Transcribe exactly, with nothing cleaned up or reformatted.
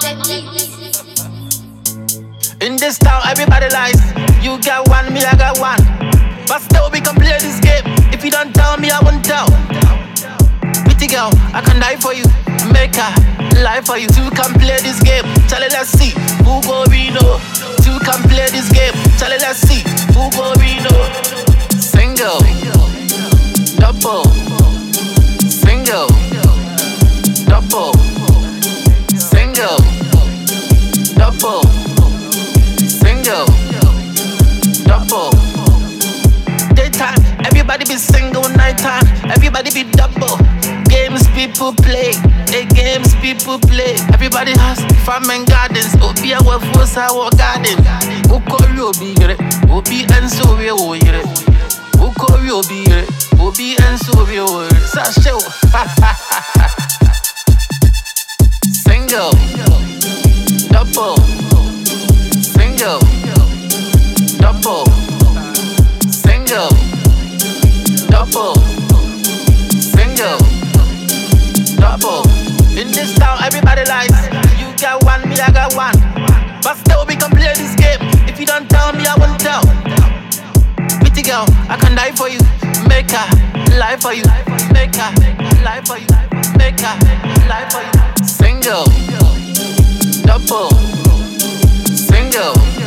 In this town, everybody lies. You got one, me, I got one. But still, we can play this game. If you don't tell me, I won't tell. Pretty girl, I can die for you. Make a life for you. Two can play this game. Charlie, let's see who go Reno. Two can play this game. Charlie, let's see who go Reno. Single, double, single, double, single, double, single, double. Daytime, everybody be single. Nighttime, everybody be double. Games people play, the games people play. Everybody has farm and gardens. Obi a wafusa our garden. Ukori obi yere, obi enso we o yere. Ukori obi yere, obi enso we o yere. Sasho, single, double, single, double, single, double, single, double. In this town, everybody lies. You got one, me, I got one. But still, we can play this game. If you don't tell me, I won't tell. Pretty girl, I can die for you. Make a life for you. Make a life for you. Make a life for you. Single, double, single.